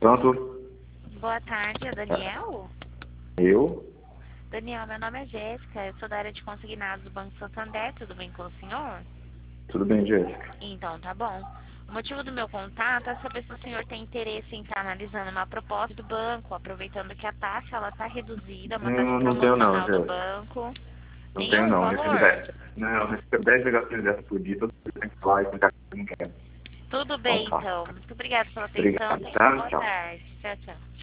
Pronto? Boa tarde, é Daniel? Eu? Daniel, meu nome é Jéssica, eu sou da área de consignados do Banco Santander, tudo bem com o senhor? Tudo bem, Jéssica? Então, tá bom. O motivo do meu contato é saber se o senhor tem interesse em estar analisando uma proposta do banco, aproveitando que a taxa ela está reduzida, uma taxa Não tenho não, promocional do Jéssica. banco. Não Tem tenho algum não. Recebo valor? 10. Não, eu recebo 10 ligações dessas por dia, todo dia tem que falar e tem que não quero. Tudo Não bem, faço. então. Muito obrigada pela atenção. Obrigado, Tenha uma tá? boa Tchau. tarde. Tchau, tchau.